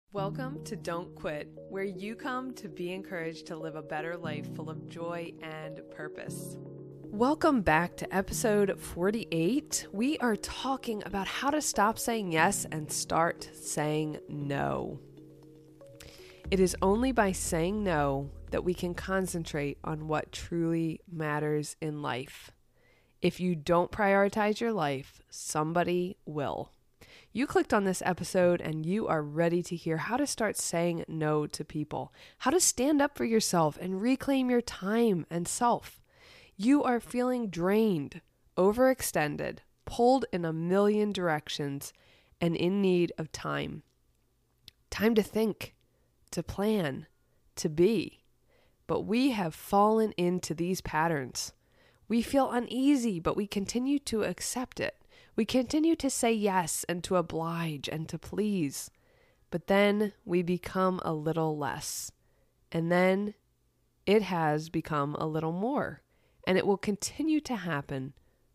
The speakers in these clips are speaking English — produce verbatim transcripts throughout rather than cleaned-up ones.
Welcome to Don't Quit, where you come to be encouraged to live a better life full of joy and purpose. Welcome back to episode forty-eight. We are talking about how to stop saying yes and start saying no. It is only by saying no that we can concentrate on what truly matters in life. If you don't prioritize your life, somebody will. You clicked on this episode and you are ready to hear how to start saying no to people, how to stand up for yourself and reclaim your time and self. You are feeling drained, overextended, pulled in a million directions, and in need of time. Time to think, to plan, to be. But we have fallen into these patterns. We feel uneasy, but we continue to accept it. We continue to say yes and to oblige and to please, but then we become a little less, and then it has become a little more, and it will continue to happen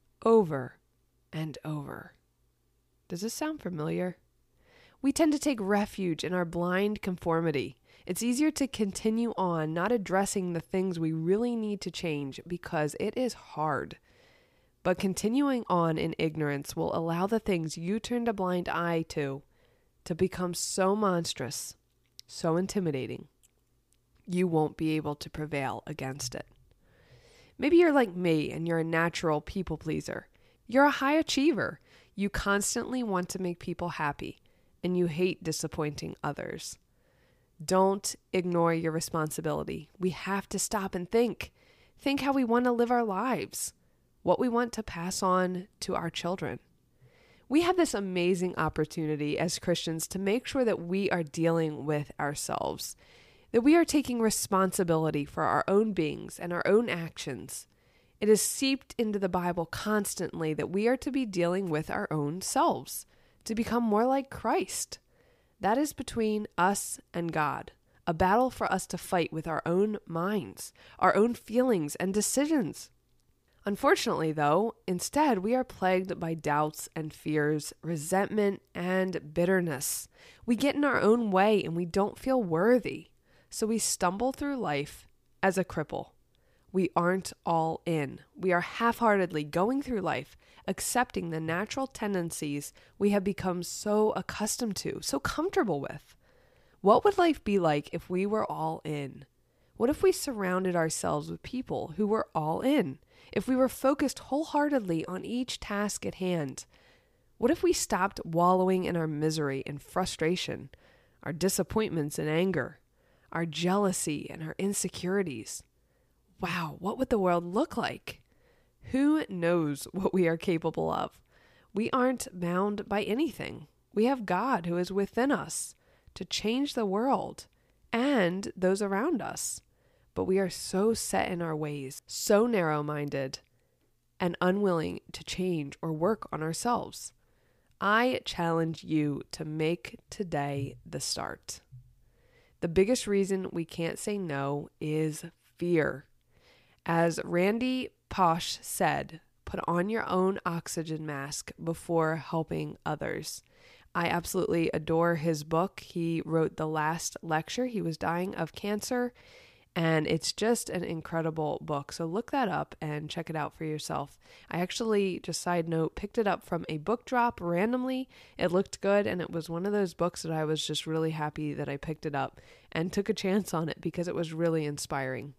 over and over. Does this sound familiar? We tend to take refuge in our blind conformity. It's easier to continue on not addressing the things we really need to change because it is hard. But continuing on in ignorance will allow the things you turned a blind eye to to become so monstrous, so intimidating, you won't be able to prevail against it. Maybe you're like me and you're a natural people pleaser. You're a high achiever. You constantly want to make people happy, and you hate disappointing others. Don't ignore your responsibility. We have to stop and think. Think how we want to live our lives. What we want to pass on to our children. We have this amazing opportunity as Christians to make sure that we are dealing with ourselves, that we are taking responsibility for our own beings and our own actions. It is seeped into the Bible constantly that we are to be dealing with our own selves, to become more like Christ. That is between us and God, a battle for us to fight with our own minds, our own feelings and decisions. Unfortunately, though, instead we are plagued by doubts and fears, resentment and bitterness. We get in our own way and we don't feel worthy, so we stumble through life as a cripple. We aren't all in. We are half-heartedly going through life, accepting the natural tendencies we have become so accustomed to, so comfortable with. What would life be like if we were all in? What if we surrounded ourselves with people who were all in? If we were focused wholeheartedly on each task at hand? What if we stopped wallowing in our misery and frustration, our disappointments and anger, our jealousy and our insecurities? Wow, what would the world look like? Who knows what we are capable of? We aren't bound by anything. We have God who is within us to change the world and those around us. But we are so set in our ways, so narrow-minded, and unwilling to change or work on ourselves. I challenge you to make today the start. The biggest reason we can't say no is fear. As Randy Pausch said, put on your own oxygen mask before helping others. I absolutely adore his book. He wrote the last lecture. He was dying of cancer. And it's just an incredible book. So look that up and check it out for yourself. I actually, just side note, picked it up from a book drop randomly. It looked good, and it was one of those books that I was just really happy that I picked it up and took a chance on it because it was really inspiring.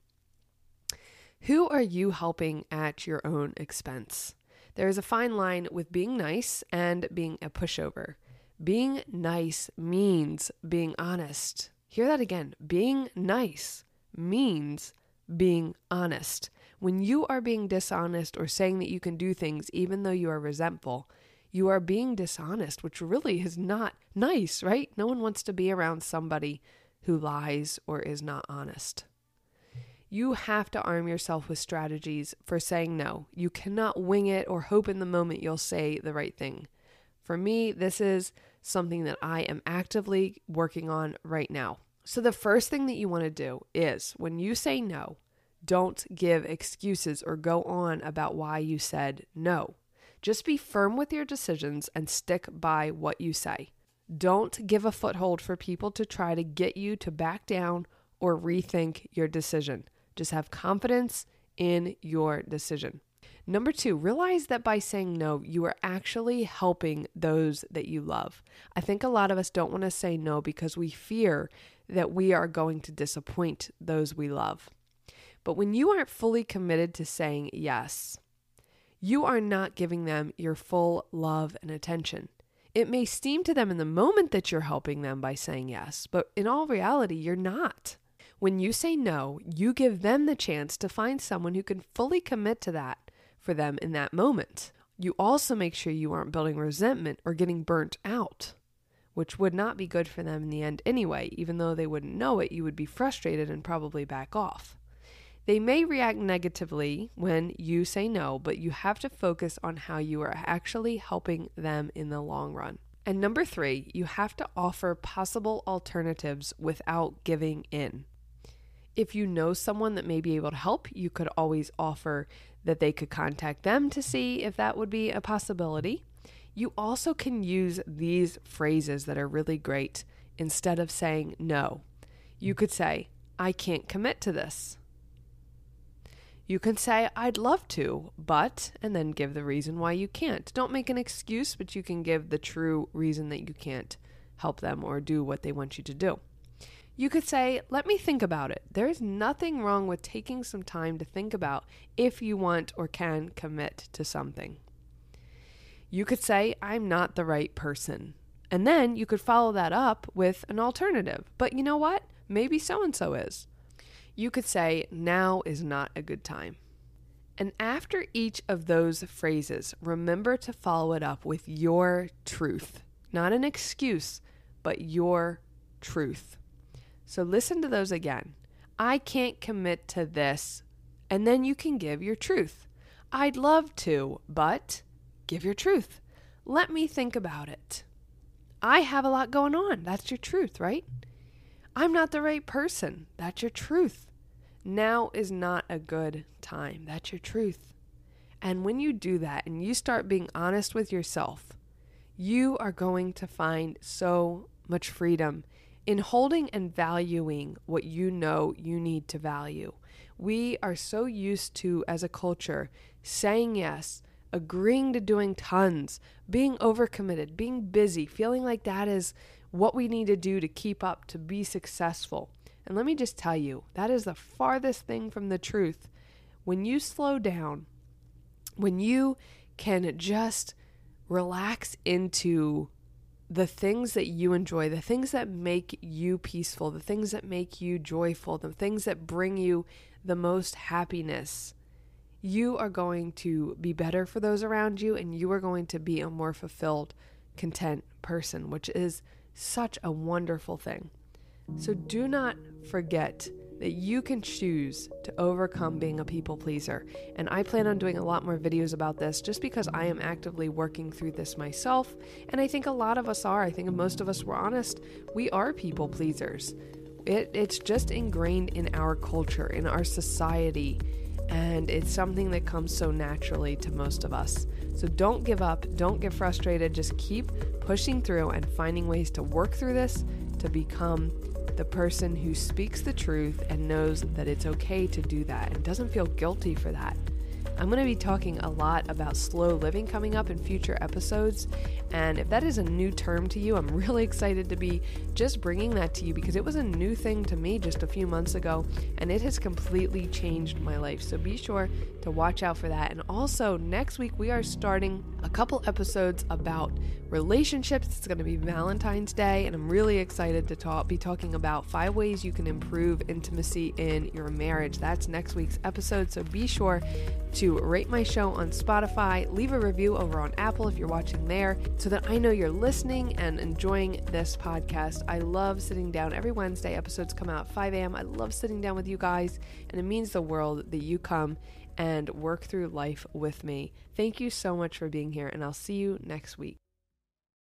Who are you helping at your own expense? There is a fine line with being nice and being a pushover. Being nice means being honest. Hear that again. Being nice means being honest. When you are being dishonest or saying that you can do things even though you are resentful, you are being dishonest, which really is not nice, right? No one wants to be around somebody who lies or is not honest. You have to arm yourself with strategies for saying no. You cannot wing it or hope in the moment you'll say the right thing. For me, this is something that I am actively working on right now. So the first thing that you want to do is when you say no, don't give excuses or go on about why you said no. Just be firm with your decisions and stick by what you say. Don't give a foothold for people to try to get you to back down or rethink your decision. Just have confidence in your decision. Number two, realize that by saying no, you are actually helping those that you love. I think a lot of us don't want to say no because we fear that we are going to disappoint those we love. But when you aren't fully committed to saying yes, you are not giving them your full love and attention. It may seem to them in the moment that you're helping them by saying yes, but in all reality, you're not. When you say no, you give them the chance to find someone who can fully commit to that for them in that moment. You also make sure you aren't building resentment or getting burnt out, which would not be good for them in the end anyway. Even though they wouldn't know it, you would be frustrated and probably back off. They may react negatively when you say no, but you have to focus on how you are actually helping them in the long run. And number three, you have to offer possible alternatives without giving in. If you know someone that may be able to help, you could always offer that they could contact them to see if that would be a possibility. You also can use these phrases that are really great instead of saying no. You could say, I can't commit to this. You can say, I'd love to, but, and then give the reason why you can't. Don't make an excuse, but you can give the true reason that you can't help them or do what they want you to do. You could say, let me think about it. There's nothing wrong with taking some time to think about if you want or can commit to something. You could say, I'm not the right person. And then you could follow that up with an alternative. But you know what? Maybe so-and-so is. You could say, now is not a good time. And after each of those phrases, remember to follow it up with your truth. Not an excuse, but your truth. So listen to those again. I can't commit to this. And then you can give your truth. I'd love to, but give your truth. Let me think about it. I have a lot going on. That's your truth, right? I'm not the right person. That's your truth. Now is not a good time. That's your truth. And when you do that and you start being honest with yourself, you are going to find so much freedom in holding and valuing what you know you need to value. We are so used to, as a culture, saying yes, agreeing to doing tons, being overcommitted, being busy, feeling like that is what we need to do to keep up, to be successful. And let me just tell you, that is the farthest thing from the truth. When you slow down, when you can just relax into the things that you enjoy, the things that make you peaceful, the things that make you joyful, the things that bring you the most happiness, you are going to be better for those around you, and you are going to be a more fulfilled, content person, which is such a wonderful thing. So do not forget that you can choose to overcome being a people pleaser. And I plan on doing a lot more videos about this just because I am actively working through this myself. And I think a lot of us are. I think most of us, we're honest, we are people pleasers. It, it's just ingrained in our culture, in our society. And it's something that comes so naturally to most of us. So don't give up. Don't get frustrated. Just keep pushing through and finding ways to work through this to become the person who speaks the truth and knows that it's okay to do that and doesn't feel guilty for that. I'm going to be talking a lot about slow living coming up in future episodes. And if that is a new term to you, I'm really excited to be just bringing that to you because it was a new thing to me just a few months ago, and it has completely changed my life. So be sure to watch out for that. And also next week, we are starting a couple episodes about relationships. It's going to be Valentine's Day, and I'm really excited to talk, be talking about five ways you can improve intimacy in your marriage. That's next week's episode. So be sure to rate my show on Spotify, leave a review over on Apple if you're watching there, so that I know you're listening and enjoying this podcast. I love sitting down every Wednesday. Episodes come out at five a.m. I love sitting down with you guys, and it means the world that you come and work through life with me. Thank you so much for being here, and I'll see you next week.